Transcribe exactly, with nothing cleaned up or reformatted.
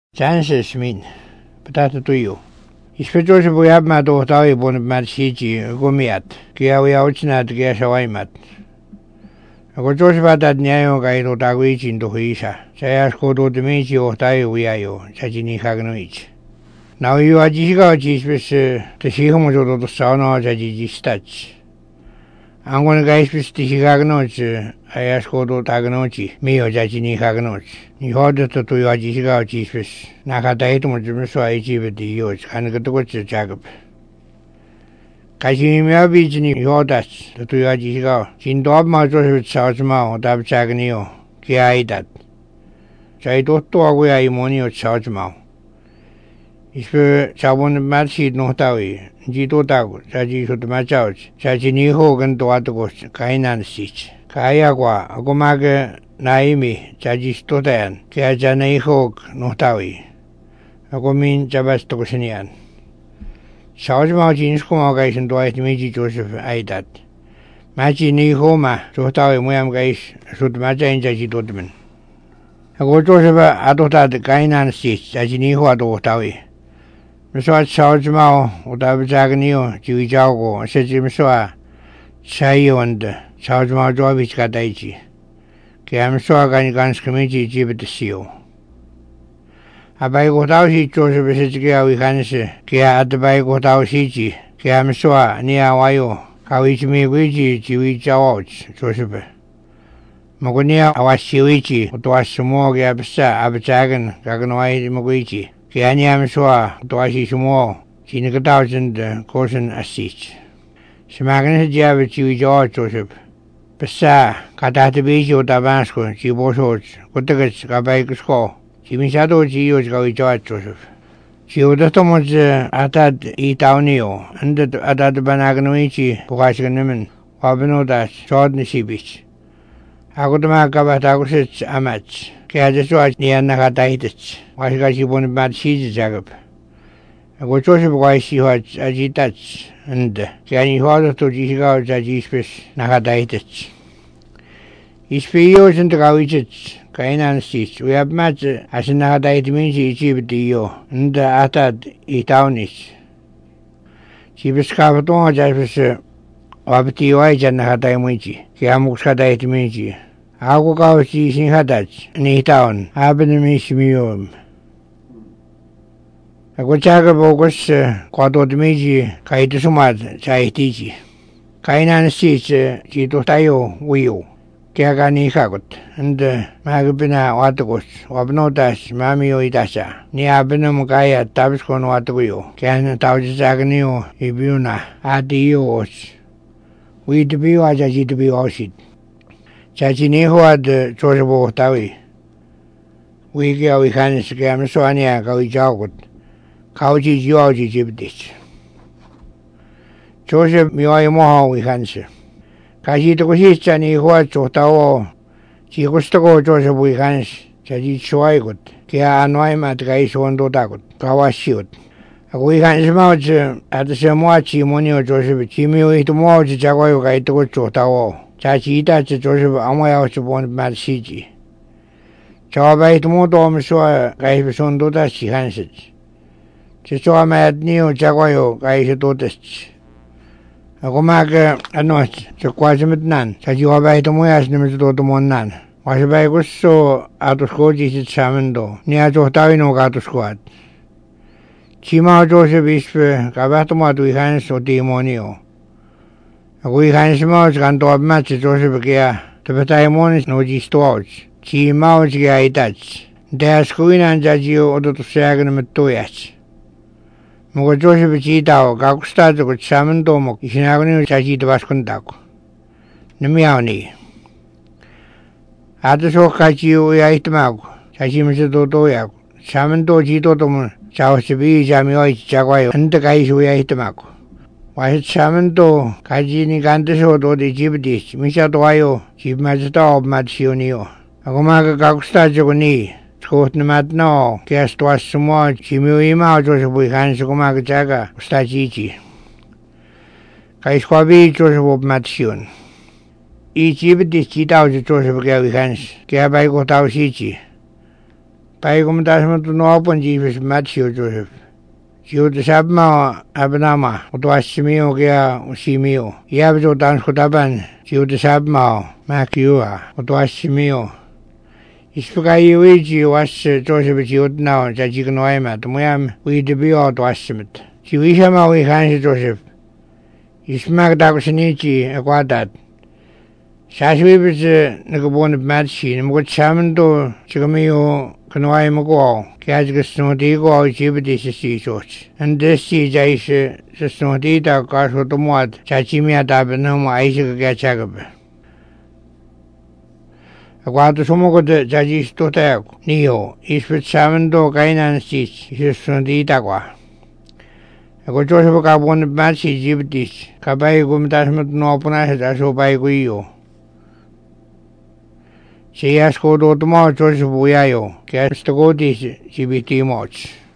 Chances min. Patata tuyo. Ispetos buyab ma do tawi bon mat siji gumiat. Kia wi auchnat kia shawaimat. Ako jos batat nyayo kai do tagui chin do huisa. Saya sko do demici o tawi wiayo. Chachini kagnoich. Now you are jisiga jispes te shihomo do do sauna chaji jistach. Angon gaispes te shigagnoch. Ayas kodo tagnochi, mio jachini hagnoch. Ni hoda to tu ya jisiga jispes. Nakata mo jumso aichi bedi yoch, kanagatoch jagab. Kashi mia bijini hodas, to tu ya jisiga. Jindob ma jo chajma, dab chagnio, kiaidat. Chai dotto aguya imonio chajma. Ispe chabon matchi no tawi, jito tago, chaji shut machauch, chachini hogan to atogos, kainan sich. Kaya kwa agumage naimi chajistotan kaya janai hok notawi agumin chabasto kusinian Saujma jins kuma gaisin doait miji Joseph aidat maji ni homa jotawi muyam gais sud majain jaji dodmen ago Joseph adotad kainan sis jajini ho adotawi miswa saujma udabjagnio jiwijago sejimswa chayon Saujma Jovich Kadaichi. Kiam Swagani Gans Committee Jibitio. Abai Gotaushi Joseph Sigia Wihanse, Kia at the Bai Gotaushi, Kiam Swa, Nia Wayo, Kawichimi Wiji, Jiwichawach, Joseph. Mogonia Awashiwichi, Utwasumo Gabsa, Abachagan, Gaganwai Mogichi, Kianiam Swa, Utwashi Sumo, Chinakatausand, Kosan Asich. Smagan Javichi George Joseph. Pesa, kata biji utabansko, chibosoch, kutagach, kabaikusko, chimisado chios gawichoat Joseph. Chiudatomos atad itaunio, and atad banagnoichi, Pukashganiman, Wabinodas, Shodnisibich. Agutama kabatagusich amach, Kiadaswach nianakataitis, Washgashibon bad seeds jagab. Ago Joseph Waishi had agitach. And Kiani Hada to Jisiga Jajispis Nakadaitis. Ispios and Gawich, Kainan Sis, we have matched as an Nakadait means Egyptio, and the Atad Itaunis. Chibiskavaton Jaspis Wabti Wajan Nakadaimichi, Kiamuskadait Miji. Agugawachi in Hadach, Nitown, Abenimishmium. Aguchaga bogus quado de meji kaidusumad chaitiji. Kainan sis chito tayo wio. Kiagani hagot. And magabina watagos. Wabnotas mamio idasa. Ni abinum gaya tabskon wataguyo. Kian taujaganio ibuna. Adios. We to be wajaji to be osid. Chachiniho ad chosabo tawi. We go we can scam soania go jagot. Kauji Georgi Jibdich. Joseph Mioimoha Wihanse. Kaji to Histani Huacho Tao. Chigustago Joseph Wihans, Chaji Chuaigut, Kia Anoim at Gaishondo Dagut, Kawashiut. A Wihans Mouch at the Samuachi Monio Joseph Chimio to Mouch Jaguayo Gaito Tao. Chachi Itachi Joseph Amaya upon Mad Siji. Chawabait Motom Soa Gaishondo Dashi Hansage. Chisoa mad new Jaguayo, Gaisha Dotist. A gomaga a notch, so quasimit nan, such you have by the moyas nims dotomon nan. Was by gusto out of scoji samendo, near Jotavino gato squad. Chima Joseph Ispe, Cabatoma to Hans or demonio. A we hands mouth can do a match Joseph Gea, the Bataimonis no G storage. Chima Gia Dutch. There's Queen and Jagio or to Sagan Metoyas. Mogo Joseph Chitao, Gakusta, with Salmon Domo, Ishinagoni, Chachi de Vascondaco. Nemiani. At the Sokachi, we ate Mago, Chachimis Dodoyak, Salmon Doji Dotomo, Chausabi, Jamio, Jaguayo, and the guys we ate Mago. Why it's Salmon Do, Kajini Gandeso, do the Jibdis, Misha Doyo, Chief Master of Matsionio. Agomaga Gakusta Jogoni. Scott Namat no, cast was so much, Chimuima, Joseph Wihans, Gomagajaga, Stajichi. Kaisquabi, Joseph of Matsion. Each Jibdis Chitao Joseph Gavihans, Gabai Gotausichi. Päikum taas tu nuopun jiivis Matthew Joseph. Jiutu sabma abnama utuassimio kia usimio. Iabjo tansku taban jiutu sabma makiua utuassimio. Ispakai uiji was Joseph jiutu nao jajiknoima tumuyam uidibio utuassimit. Jiuishama uihansi Joseph. Ismak dakusinichi akwadat. Saswibis nagabon matchi namukot samento chikamiyo kanwai mago kaya kasnoti ko jibdi sisi soch. And this si jais sasnoti ta kaso tumuat chachimia tabanam aisha kaya chagabe. Akwato sumukot jajis totayak niyo ispit samento kainan sis sasnoti ta kwa. Ako Joseph kabon matchi jibdis kabay gumtasmat nuopuna sa asopay ko iyo. Siyas ko do tumaw Joseph Buyayo, kaya gusto ko di si B T Moch.